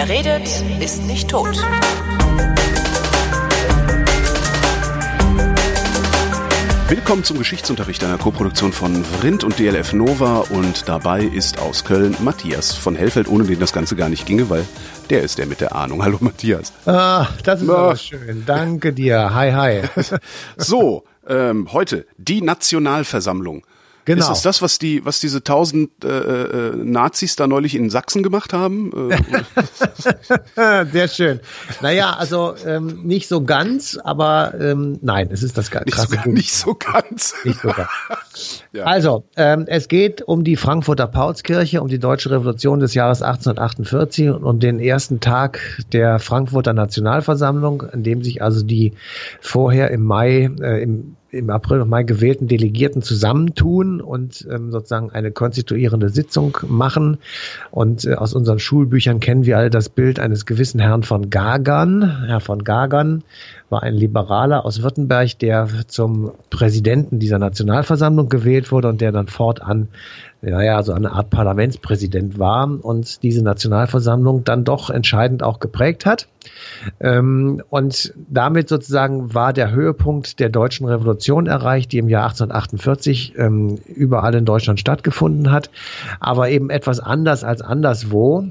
Wer redet, ist nicht tot. Willkommen zum Geschichtsunterricht einer Koproduktion von Vrindt und DLF Nova, und dabei ist aus Köln Matthias von Hellfeld, ohne den das Ganze gar nicht ginge, weil der ist der mit der Ahnung. Hallo Matthias. Das ist aber schön. Danke dir. Hi, hi. So, heute die Nationalversammlung. Genau. Ist es das, was diese 1000 Nazis da neulich in Sachsen gemacht haben? Sehr schön. Naja, also nicht so ganz, aber nein, es ist das krasse. Nicht so ganz. Nicht so ganz. Ja. Also, es geht um die Frankfurter Paulskirche, um die Deutsche Revolution des Jahres 1848 und um den ersten Tag der Frankfurter Nationalversammlung, an dem sich also die vorher im April und Mai gewählten Delegierten zusammentun und sozusagen eine konstituierende Sitzung machen. Und aus unseren Schulbüchern kennen wir alle das Bild eines gewissen Herrn von Gagern. Herr von Gagern war ein Liberaler aus Württemberg, der zum Präsidenten dieser Nationalversammlung gewählt wurde und der dann fortan so eine Art Parlamentspräsident war und diese Nationalversammlung dann doch entscheidend auch geprägt hat. Und damit sozusagen war der Höhepunkt der deutschen Revolution erreicht, die im Jahr 1848 überall in Deutschland stattgefunden hat, aber eben etwas anders als anderswo.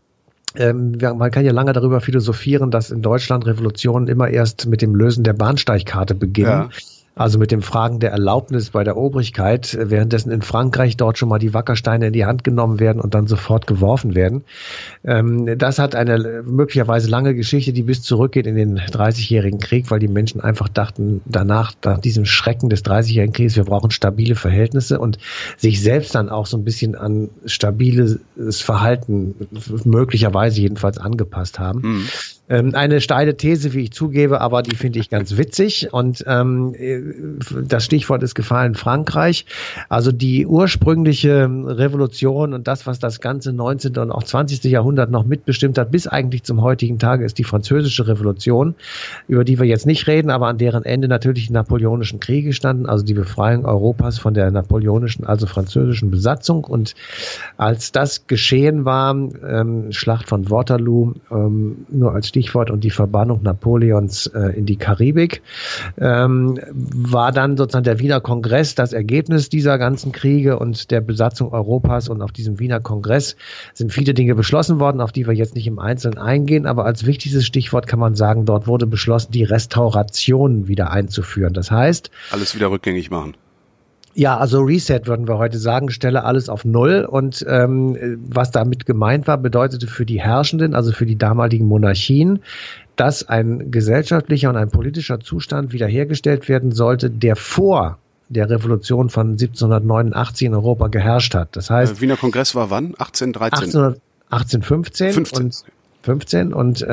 Man kann ja lange darüber philosophieren, dass in Deutschland Revolutionen immer erst mit dem Lösen der Bahnsteigkarte beginnen. Ja. Also mit dem Fragen der Erlaubnis bei der Obrigkeit, währenddessen in Frankreich dort schon mal die Wackersteine in die Hand genommen werden und dann sofort geworfen werden. Das hat eine möglicherweise lange Geschichte, die bis zurückgeht in den 30-jährigen Krieg, weil die Menschen einfach dachten nach diesem Schrecken des 30-jährigen Krieges, wir brauchen stabile Verhältnisse und sich selbst dann auch so ein bisschen an stabiles Verhalten möglicherweise jedenfalls angepasst haben. Mhm. Eine steile These, wie ich zugebe, aber die finde ich ganz witzig. Und das Stichwort ist gefallen, Frankreich. Also die ursprüngliche Revolution und das, was das ganze 19. und auch 20. Jahrhundert noch mitbestimmt hat, bis eigentlich zum heutigen Tage, ist die Französische Revolution, über die wir jetzt nicht reden, aber an deren Ende natürlich die napoleonischen Kriege standen, also die Befreiung Europas von der napoleonischen, also französischen Besatzung. Und als das geschehen war, Schlacht von Waterloo, nur als Stichwort, und die Verbannung Napoleons in die Karibik, war dann sozusagen der Wiener Kongress das Ergebnis dieser ganzen Kriege und der Besatzung Europas. Und auf diesem Wiener Kongress sind viele Dinge beschlossen worden, auf die wir jetzt nicht im Einzelnen eingehen. Aber als wichtigstes Stichwort kann man sagen, dort wurde beschlossen, die Restauration wieder einzuführen. Das heißt, alles wieder rückgängig machen. Ja, also Reset würden wir heute sagen, stelle alles auf Null. Und was damit gemeint war, bedeutete für die Herrschenden, also für die damaligen Monarchien, dass ein gesellschaftlicher und ein politischer Zustand wiederhergestellt werden sollte, der vor der Revolution von 1789 in Europa geherrscht hat. Das heißt, Wiener Kongress war wann? 1815 und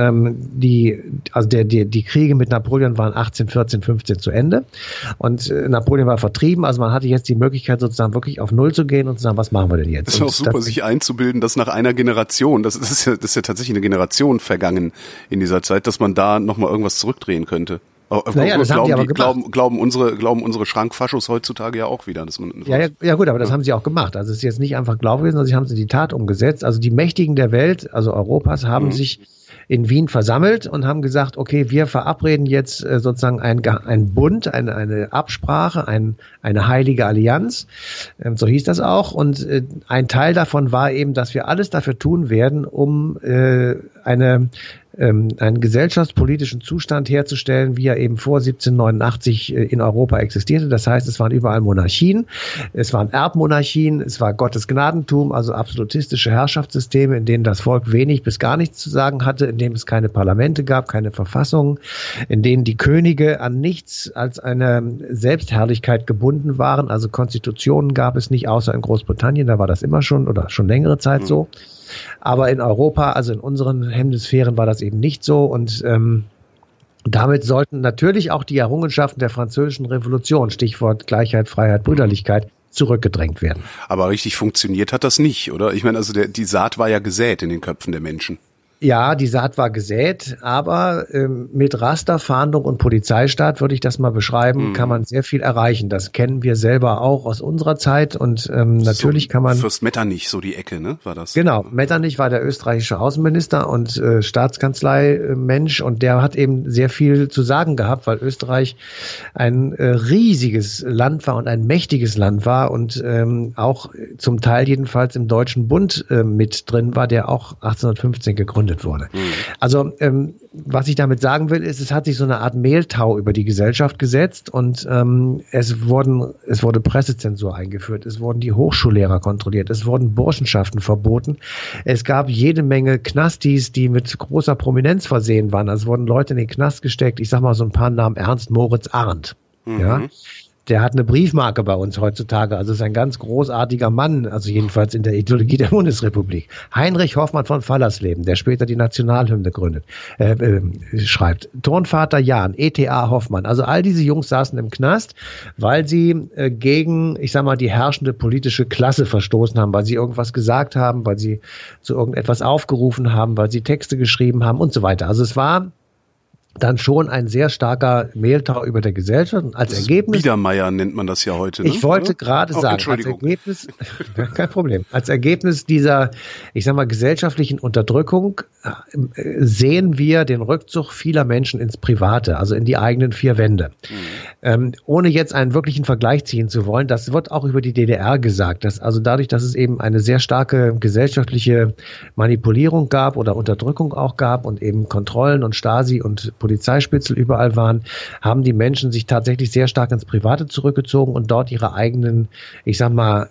die Kriege mit Napoleon waren 1814, 15 zu Ende und Napoleon war vertrieben, also man hatte jetzt die Möglichkeit sozusagen wirklich auf Null zu gehen und zu sagen, was machen wir denn jetzt? Das ist auch super, sich einzubilden, dass nach einer Generation, das ist ja tatsächlich eine Generation vergangen in dieser Zeit, dass man da nochmal irgendwas zurückdrehen könnte. Naja, das haben sie aber gemacht. Glauben unsere Schrankfaschos heutzutage ja auch wieder. Dass man ja gut, aber das haben sie auch gemacht. Also es ist jetzt nicht einfach Glaube gewesen, sondern sie haben es in die Tat umgesetzt. Also die Mächtigen der Welt, also Europas, haben sich in Wien versammelt und haben gesagt, okay, wir verabreden jetzt sozusagen ein Bund, eine Absprache, eine heilige Allianz, so hieß das auch. Und ein Teil davon war eben, dass wir alles dafür tun werden, um einen gesellschaftspolitischen Zustand herzustellen, wie er eben vor 1789 in Europa existierte. Das heißt, es waren überall Monarchien, es waren Erbmonarchien, es war Gottes Gnadentum, also absolutistische Herrschaftssysteme, in denen das Volk wenig bis gar nichts zu sagen hatte, in denen es keine Parlamente gab, keine Verfassungen, in denen die Könige an nichts als eine Selbstherrlichkeit gebunden waren. Also Konstitutionen gab es nicht, außer in Großbritannien, da war das immer schon oder schon längere Zeit so. Aber in Europa, also in unseren Hemisphären, war das eben nicht so. Und damit sollten natürlich auch die Errungenschaften der Französischen Revolution, Stichwort Gleichheit, Freiheit, Brüderlichkeit, zurückgedrängt werden. Aber richtig funktioniert hat das nicht, oder? Ich meine, also die Saat war ja gesät in den Köpfen der Menschen. Ja, die Saat war gesät, aber mit Rasterfahndung und Polizeistaat, würde ich das mal beschreiben, kann man sehr viel erreichen. Das kennen wir selber auch aus unserer Zeit und natürlich kann man... Fürst Metternich, so die Ecke, ne? War das? Genau, Metternich war der österreichische Außenminister und Staatskanzlei-Mensch und der hat eben sehr viel zu sagen gehabt, weil Österreich ein riesiges Land war und ein mächtiges Land war und auch zum Teil jedenfalls im Deutschen Bund mit drin war, der auch 1815 gegründet wurde. Also was ich damit sagen will, ist, es hat sich so eine Art Mehltau über die Gesellschaft gesetzt und es wurde Pressezensur eingeführt, es wurden die Hochschullehrer kontrolliert, es wurden Burschenschaften verboten, es gab jede Menge Knastis, die mit großer Prominenz versehen waren, also es wurden Leute in den Knast gesteckt, ich sag mal so ein paar Namen, Ernst Moritz Arndt, ja. Der hat eine Briefmarke bei uns heutzutage, also ist ein ganz großartiger Mann, also jedenfalls in der Ideologie der Bundesrepublik. Heinrich Hoffmann von Fallersleben, der später die Nationalhymne schreibt. Turnvater Jahn, E.T.A. Hoffmann, also all diese Jungs saßen im Knast, weil sie gegen, ich sag mal, die herrschende politische Klasse verstoßen haben, weil sie irgendwas gesagt haben, weil sie zu irgendetwas aufgerufen haben, weil sie Texte geschrieben haben und so weiter. Also es war dann schon ein sehr starker Mehltau über der Gesellschaft. Und als Ergebnis... Biedermeier nennt man das ja heute. Ne? Ich wollte gerade sagen, als Ergebnis, kein Problem, als Ergebnis dieser, ich sag mal, gesellschaftlichen Unterdrückung sehen wir den Rückzug vieler Menschen ins Private, also in die eigenen vier Wände. Ohne jetzt einen wirklichen Vergleich ziehen zu wollen, das wird auch über die DDR gesagt, dass also dadurch, dass es eben eine sehr starke gesellschaftliche Manipulierung gab oder Unterdrückung auch gab und eben Kontrollen und Stasi und Polizeispitzel überall waren, haben die Menschen sich tatsächlich sehr stark ins Private zurückgezogen und dort ihre eigenen, ich sag mal,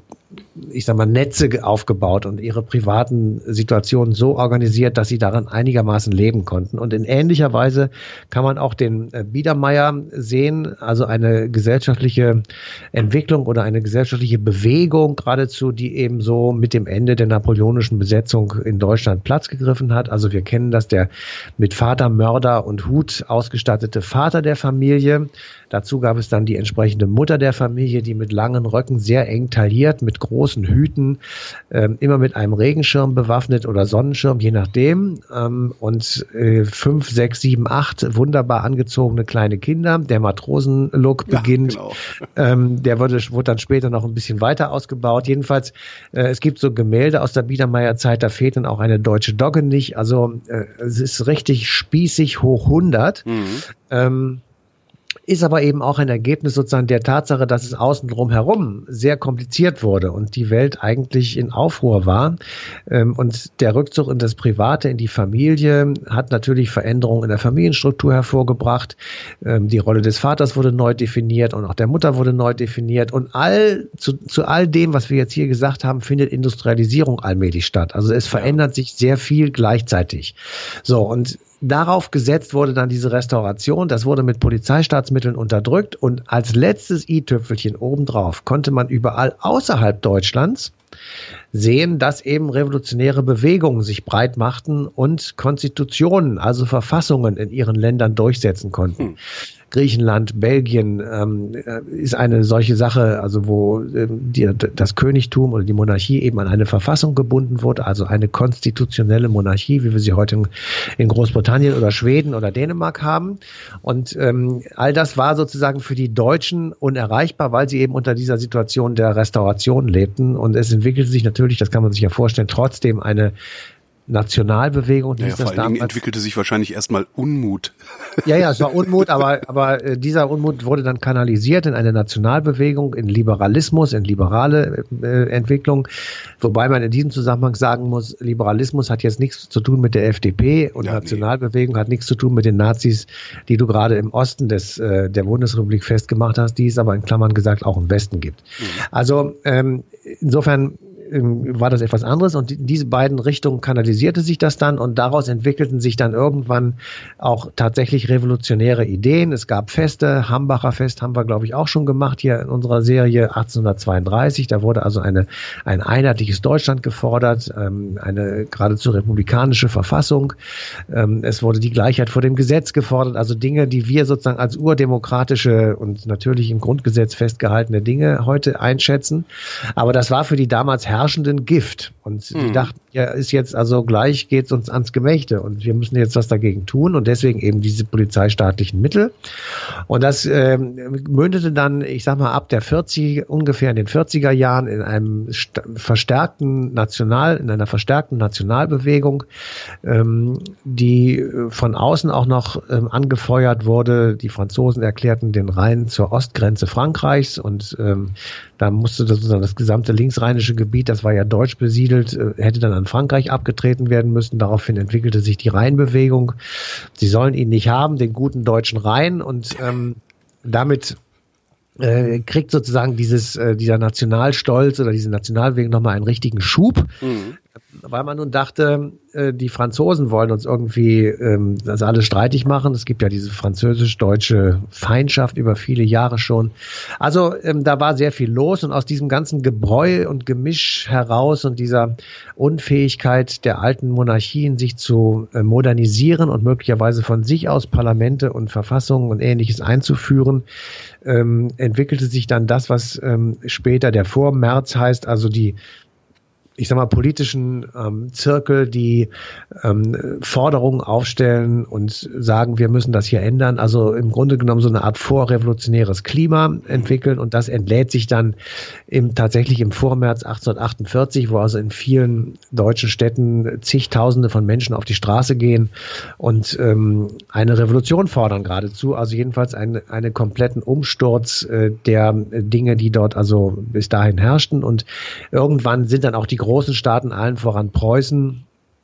Netze aufgebaut und ihre privaten Situationen so organisiert, dass sie daran einigermaßen leben konnten. Und in ähnlicher Weise kann man auch den Biedermeier sehen, also eine gesellschaftliche Entwicklung oder eine gesellschaftliche Bewegung geradezu, die eben so mit dem Ende der napoleonischen Besetzung in Deutschland Platz gegriffen hat. Also wir kennen das, der mit Vater, Mörder und Hut ausgestattete Vater der Familie. Dazu gab es dann die entsprechende Mutter der Familie, die mit langen Röcken sehr eng tailliert, mit großen Hüten, immer mit einem Regenschirm bewaffnet oder Sonnenschirm, je nachdem. Und 5, 6, 7, 8 wunderbar angezogene kleine Kinder. Der Matrosenlook beginnt. Ja, genau. Der wurde dann später noch ein bisschen weiter ausgebaut. Jedenfalls, es gibt so Gemälde aus der Biedermeierzeit, da fehlt dann auch eine deutsche Dogge nicht. Also es ist richtig spießig hoch 100. Ist aber eben auch ein Ergebnis sozusagen der Tatsache, dass es außen drum herum sehr kompliziert wurde und die Welt eigentlich in Aufruhr war. Und der Rückzug in das Private, in die Familie, hat natürlich Veränderungen in der Familienstruktur hervorgebracht. Die Rolle des Vaters wurde neu definiert und auch der Mutter wurde neu definiert. Und zu all dem, was wir jetzt hier gesagt haben, findet Industrialisierung allmählich statt. Also es verändert sich sehr viel gleichzeitig. So, und darauf gesetzt wurde dann diese Restauration, das wurde mit Polizeistaatsmitteln unterdrückt und als letztes i-Tüpfelchen obendrauf konnte man überall außerhalb Deutschlands sehen, dass eben revolutionäre Bewegungen sich breit machten und Konstitutionen, also Verfassungen in ihren Ländern durchsetzen konnten. Griechenland, Belgien ist eine solche Sache, also wo das Königtum oder die Monarchie eben an eine Verfassung gebunden wurde, also eine konstitutionelle Monarchie, wie wir sie heute in Großbritannien oder Schweden oder Dänemark haben. Und all das war sozusagen für die Deutschen unerreichbar, weil sie eben unter dieser Situation der Restauration lebten. Und es entwickelte sich natürlich, das kann man sich ja vorstellen, trotzdem eine Nationalbewegung. Ja, vor allen Dingen entwickelte sich wahrscheinlich erstmal Unmut. Ja, es war Unmut, aber dieser Unmut wurde dann kanalisiert in eine Nationalbewegung, in Liberalismus, in liberale Entwicklung. Wobei man in diesem Zusammenhang sagen muss, Liberalismus hat jetzt nichts zu tun mit der FDP und Nationalbewegung hat nichts zu tun mit den Nazis, die du gerade im Osten der Bundesrepublik festgemacht hast, die es aber in Klammern gesagt auch im Westen gibt. Also insofern war das etwas anderes und in diese beiden Richtungen kanalisierte sich das dann und daraus entwickelten sich dann irgendwann auch tatsächlich revolutionäre Ideen. Es gab Feste, Hambacher Fest haben wir, glaube ich, auch schon gemacht hier in unserer Serie 1832. Da wurde also ein einheitliches Deutschland gefordert, eine geradezu republikanische Verfassung. Es wurde die Gleichheit vor dem Gesetz gefordert, also Dinge, die wir sozusagen als urdemokratische und natürlich im Grundgesetz festgehaltene Dinge heute einschätzen. Aber das war für die damals Herrschenden Gift. Und die dachten, ja, ist jetzt also gleich, geht's uns ans Gemächte und wir müssen jetzt was dagegen tun und deswegen eben diese polizeistaatlichen Mittel. Und das mündete dann, ich sag mal, ab der ungefähr in den 40er Jahren in einer verstärkten Nationalbewegung, die von außen auch noch angefeuert wurde. Die Franzosen erklärten den Rhein zur Ostgrenze Frankreichs und da musste das gesamte linksrheinische Gebiet, das war ja deutsch besiedelt, hätte dann an Frankreich abgetreten werden müssen. Daraufhin entwickelte sich die Rheinbewegung. Sie sollen ihn nicht haben, den guten deutschen Rhein, und damit kriegt sozusagen dieser Nationalstolz oder diese Nationalbewegung nochmal einen richtigen Schub, weil man nun dachte, die Franzosen wollen uns irgendwie das alles streitig machen. Es gibt ja diese französisch-deutsche Feindschaft über viele Jahre schon. Also da war sehr viel los und aus diesem ganzen Gebräu und Gemisch heraus und dieser Unfähigkeit der alten Monarchien, sich zu modernisieren und möglicherweise von sich aus Parlamente und Verfassungen und Ähnliches einzuführen, entwickelte sich dann das, was später der Vormärz heißt, also die, ich sag mal, politischen Zirkel, die Forderungen aufstellen und sagen, wir müssen das hier ändern. Also im Grunde genommen so eine Art vorrevolutionäres Klima entwickeln, und das entlädt sich dann tatsächlich im Vormärz 1848, wo also in vielen deutschen Städten zigtausende von Menschen auf die Straße gehen und eine Revolution fordern geradezu, also jedenfalls einen kompletten Umsturz der Dinge, die dort also bis dahin herrschten, und irgendwann sind dann auch die großen Staaten, allen voran Preußen,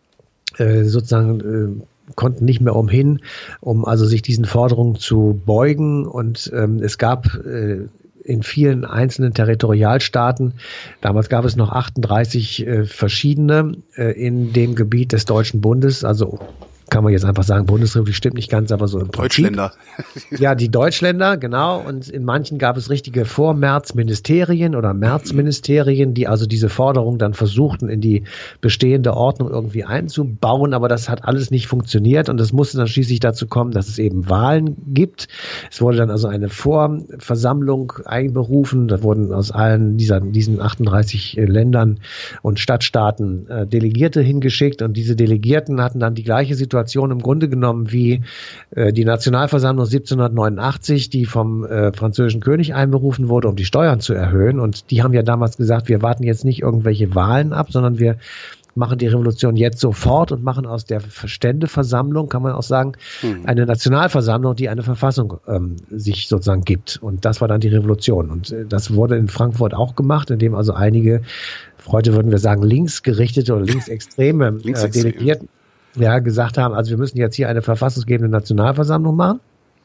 konnten nicht mehr umhin, um also sich diesen Forderungen zu beugen, und es gab in vielen einzelnen Territorialstaaten, damals gab es noch 38 verschiedene in dem Gebiet des Deutschen Bundes, also kann man jetzt einfach sagen, Bundesrepublik stimmt nicht ganz, aber so im Prinzip. Deutschländer. Ja, die Deutschländer, genau. Und in manchen gab es richtige Vormärzministerien oder Märzministerien, die also diese Forderung dann versuchten, in die bestehende Ordnung irgendwie einzubauen. Aber das hat alles nicht funktioniert, und es musste dann schließlich dazu kommen, dass es eben Wahlen gibt. Es wurde dann also eine Vorversammlung einberufen. Da wurden aus allen diesen 38 Ländern und Stadtstaaten Delegierte hingeschickt, und diese Delegierten hatten dann die gleiche Situation im Grunde genommen wie die Nationalversammlung 1789, die vom französischen König einberufen wurde, um die Steuern zu erhöhen. Und die haben ja damals gesagt, wir warten jetzt nicht irgendwelche Wahlen ab, sondern wir machen die Revolution jetzt sofort und machen aus der Ständeversammlung, kann man auch sagen, eine Nationalversammlung, die eine Verfassung sich sozusagen gibt. Und das war dann die Revolution. Und das wurde in Frankfurt auch gemacht, indem also einige, heute würden wir sagen, linksgerichtete oder linksextreme Delegierten gesagt haben, also wir müssen jetzt hier eine verfassungsgebende Nationalversammlung machen.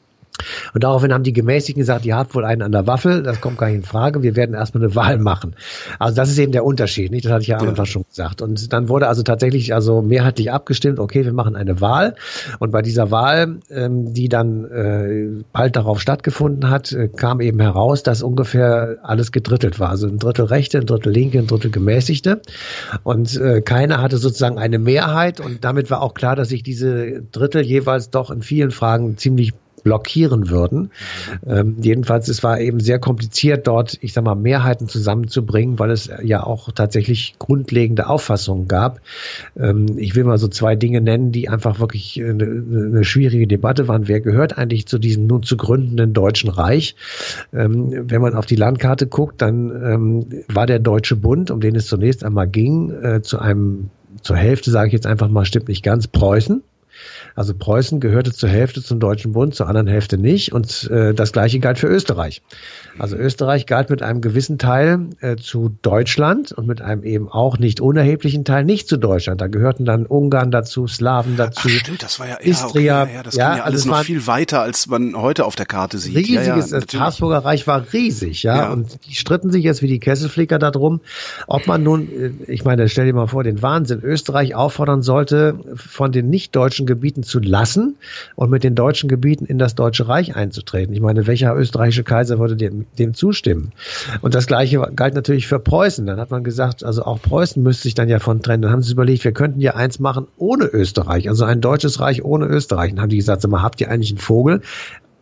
Und daraufhin haben die Gemäßigten gesagt, ihr habt wohl einen an der Waffel, das kommt gar nicht in Frage, wir werden erstmal eine Wahl machen. Also das ist eben der Unterschied, nicht? Das hatte ich ja am Anfang schon gesagt. Und dann wurde also tatsächlich mehrheitlich abgestimmt, okay, wir machen eine Wahl. Und bei dieser Wahl, die dann bald darauf stattgefunden hat, kam eben heraus, dass ungefähr alles gedrittelt war. Also ein Drittel Rechte, ein Drittel Linke, ein Drittel Gemäßigte. Und keiner hatte sozusagen eine Mehrheit. Und damit war auch klar, dass sich diese Drittel jeweils doch in vielen Fragen ziemlich blockieren würden. Jedenfalls, es war eben sehr kompliziert, dort, ich sag mal, Mehrheiten zusammenzubringen, weil es ja auch tatsächlich grundlegende Auffassungen gab. Ich will mal so zwei Dinge nennen, die einfach wirklich eine schwierige Debatte waren. Wer gehört eigentlich zu diesem nun zu gründenden Deutschen Reich? Wenn man auf die Landkarte guckt, dann war der Deutsche Bund, um den es zunächst einmal ging, zur Hälfte, sage ich jetzt einfach mal, stimmt nicht ganz, Preußen. Also Preußen gehörte zur Hälfte zum Deutschen Bund, zur anderen Hälfte nicht. Und das Gleiche galt für Österreich. Also Österreich galt mit einem gewissen Teil zu Deutschland und mit einem eben auch nicht unerheblichen Teil nicht zu Deutschland. Da gehörten dann Ungarn dazu, Slawen dazu. Ach, stimmt, das war ja Istria. Okay, das ging ja alles noch viel weiter, als man heute auf der Karte sieht. Riesiges, das Habsburger Reich war riesig, ja. Und die stritten sich jetzt wie die Kesselflicker darum, ob man nun, ich meine, stell dir mal vor, den Wahnsinn, Österreich auffordern sollte, von den nicht-deutschen Gebieten zu lassen und mit den deutschen Gebieten in das Deutsche Reich einzutreten. Ich meine, welcher österreichische Kaiser würde dem zustimmen? Und das Gleiche galt natürlich für Preußen. Dann hat man gesagt, also auch Preußen müsste sich dann ja von trennen. Dann haben sie überlegt, wir könnten ja eins machen ohne Österreich, also ein deutsches Reich ohne Österreich. Dann haben die gesagt, sag mal, habt ihr eigentlich einen Vogel?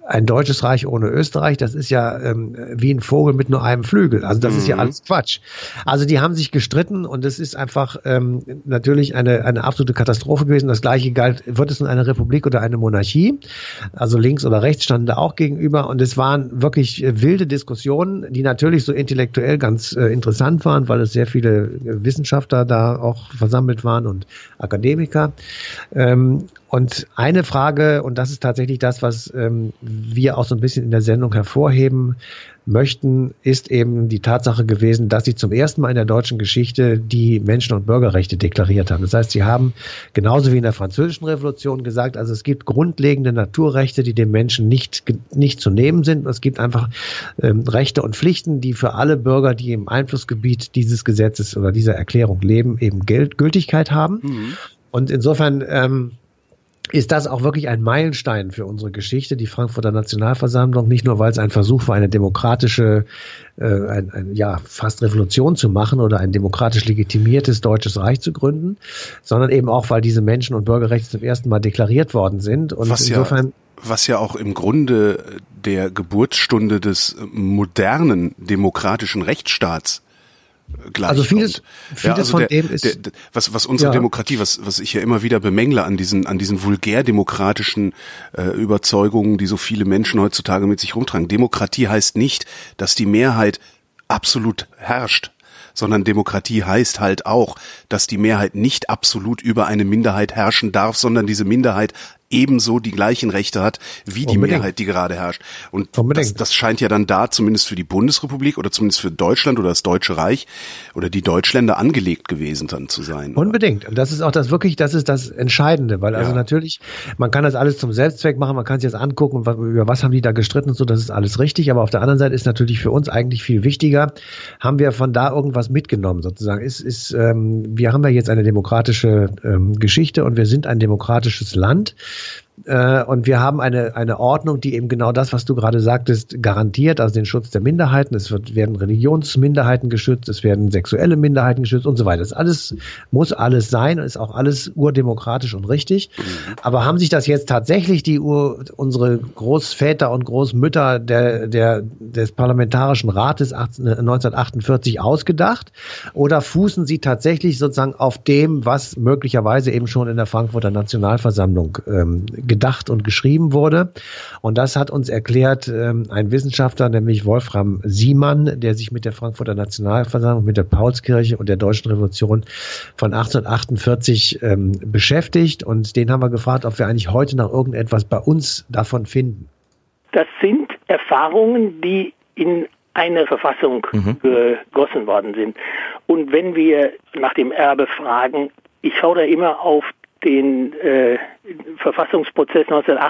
ein deutsches Reich ohne Österreich, das ist ja wie ein Vogel mit nur einem Flügel. Also das ist ja alles Quatsch. Also die haben sich gestritten und es ist einfach natürlich eine absolute Katastrophe gewesen. Das Gleiche galt, wird es nun eine Republik oder eine Monarchie? Also links oder rechts standen da auch gegenüber und es waren wirklich wilde Diskussionen, die natürlich so intellektuell ganz interessant waren, weil es sehr viele Wissenschaftler da auch versammelt waren und Akademiker. Und eine Frage, und das ist tatsächlich das, was wir auch so ein bisschen in der Sendung hervorheben möchten, ist eben die Tatsache gewesen, dass sie zum ersten Mal in der deutschen Geschichte die Menschen- und Bürgerrechte deklariert haben. Das heißt, sie haben genauso wie in der Französischen Revolution gesagt, also es gibt grundlegende Naturrechte, die dem Menschen nicht zu nehmen sind. Es gibt einfach Rechte und Pflichten, die für alle Bürger, die im Einflussgebiet dieses Gesetzes oder dieser Erklärung leben, eben Gültigkeit haben. Und insofern ist das auch wirklich ein Meilenstein für unsere Geschichte, die Frankfurter Nationalversammlung, nicht nur, weil es ein Versuch war, eine demokratische, fast Revolution zu machen oder ein demokratisch legitimiertes deutsches Reich zu gründen, sondern eben auch, weil diese Menschen- und Bürgerrechte zum ersten Mal deklariert worden sind. Und insofern was ja auch im Grunde der Geburtsstunde des modernen demokratischen Rechtsstaats gleich also vieles von dem ist was unsere Demokratie, was ich ja immer wieder bemängle an diesen vulgärdemokratischen Überzeugungen, die so viele Menschen heutzutage mit sich rumtragen. Demokratie heißt nicht, dass die Mehrheit absolut herrscht, sondern Demokratie heißt halt auch, dass die Mehrheit nicht absolut über eine Minderheit herrschen darf, sondern diese Minderheit ebenso die gleichen Rechte hat wie die Mehrheit, die gerade herrscht. Und das scheint ja dann da zumindest für die Bundesrepublik oder zumindest für Deutschland oder das Deutsche Reich oder die Deutschländer angelegt gewesen dann zu sein. Unbedingt. Und das ist auch das ist das Entscheidende, weil also natürlich, man kann das alles zum Selbstzweck machen, man kann sich jetzt angucken, über was haben die da gestritten und so, das ist alles richtig, aber auf der anderen Seite ist natürlich für uns eigentlich viel wichtiger, haben wir von da irgendwas mitgenommen sozusagen. Wir haben ja jetzt eine demokratische Geschichte und wir sind ein demokratisches Land. Und wir haben eine Ordnung, die eben genau das, was du gerade sagtest, garantiert, also den Schutz der Minderheiten. Werden Religionsminderheiten geschützt, es werden sexuelle Minderheiten geschützt und so weiter. Das muss alles sein, ist auch alles urdemokratisch und richtig. Aber haben sich das jetzt tatsächlich unsere Großväter und Großmütter des Parlamentarischen Rates 1948 ausgedacht? Oder fußen sie tatsächlich sozusagen auf dem, was möglicherweise eben schon in der Frankfurter Nationalversammlung gedacht und geschrieben wurde. Und das hat uns erklärt ein Wissenschaftler, nämlich Wolfram Siemann, der sich mit der Frankfurter Nationalversammlung, mit der Paulskirche und der Deutschen Revolution von 1848 beschäftigt. Und den haben wir gefragt, ob wir eigentlich heute noch irgendetwas bei uns davon finden. Das sind Erfahrungen, die in eine Verfassung gegossen worden sind. Und wenn wir nach dem Erbe fragen, ich schaue da immer auf den Verfassungsprozess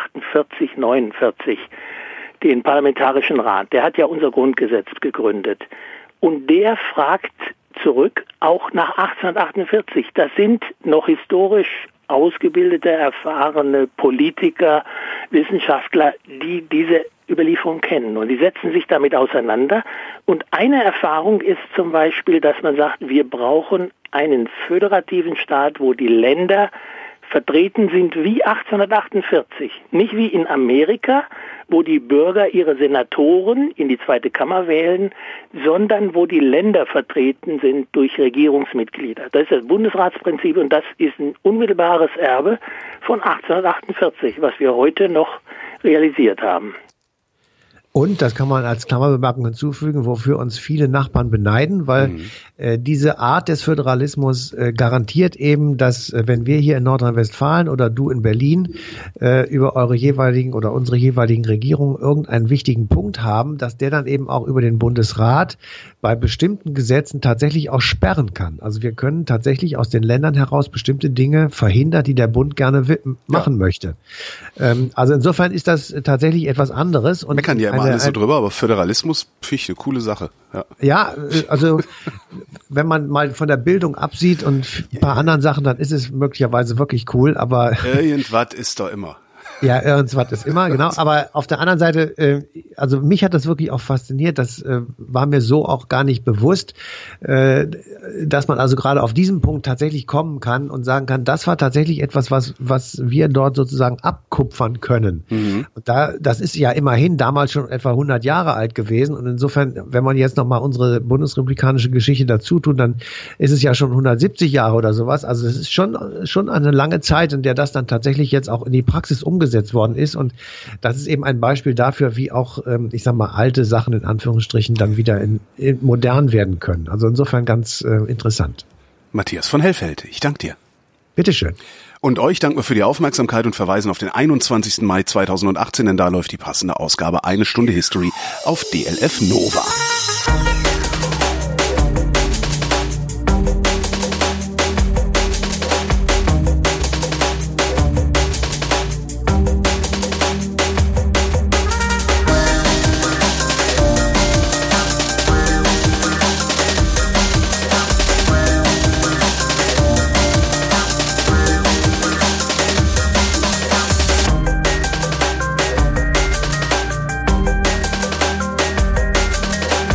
1948-49, den Parlamentarischen Rat. Der hat ja unser Grundgesetz gegründet. Und der fragt zurück, auch nach 1848. Das sind noch historisch ausgebildete, erfahrene Politiker, Wissenschaftler, die diese Überlieferung kennen. Und die setzen sich damit auseinander. Und eine Erfahrung ist zum Beispiel, dass man sagt, wir brauchen einen föderativen Staat, wo die Länder vertreten sind wie 1848. Nicht wie in Amerika, wo die Bürger ihre Senatoren in die zweite Kammer wählen, sondern wo die Länder vertreten sind durch Regierungsmitglieder. Das ist das Bundesratsprinzip und das ist ein unmittelbares Erbe von 1848, was wir heute noch realisiert haben. Und, das kann man als Klammerbemerkung hinzufügen, wofür uns viele Nachbarn beneiden, weil diese Art des Föderalismus garantiert eben, dass wenn wir hier in Nordrhein-Westfalen oder du in Berlin über eure jeweiligen oder unsere jeweiligen Regierungen irgendeinen wichtigen Punkt haben, dass der dann eben auch über den Bundesrat bei bestimmten Gesetzen tatsächlich auch sperren kann. Also wir können tatsächlich aus den Ländern heraus bestimmte Dinge verhindern, die der Bund gerne machen möchte. Also insofern ist das tatsächlich etwas anderes. Und meckern ja immer alles so drüber, aber Föderalismus, eine coole Sache. Ja, also wenn man mal von der Bildung absieht und ein paar anderen Sachen, dann ist es möglicherweise wirklich cool, aber irgendwas ist doch immer. Ja, irgendwas ist immer, genau. Aber auf der anderen Seite, also mich hat das wirklich auch fasziniert. Das war mir so auch gar nicht bewusst, dass man also gerade auf diesem Punkt tatsächlich kommen kann und sagen kann, das war tatsächlich etwas, was wir dort sozusagen abkupfern können. Mhm. Und das ist ja immerhin damals schon etwa 100 Jahre alt gewesen. Und insofern, wenn man jetzt nochmal unsere bundesrepublikanische Geschichte dazu tut, dann ist es ja schon 170 Jahre oder sowas. Also es ist schon eine lange Zeit, in der das dann tatsächlich jetzt auch in die Praxis umgesetzt worden ist, und das ist eben ein Beispiel dafür, wie auch, ich sag mal, alte Sachen in Anführungsstrichen dann wieder in modern werden können. Also insofern ganz interessant. Matthias von Hellfeld, ich danke dir. Bitteschön. Und euch danken wir für die Aufmerksamkeit und verweisen auf den 21. Mai 2018, denn da läuft die passende Ausgabe Eine Stunde History auf DLF Nova.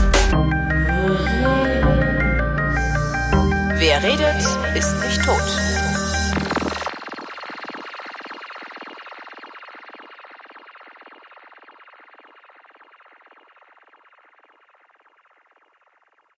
Wer redet, ist nicht tot.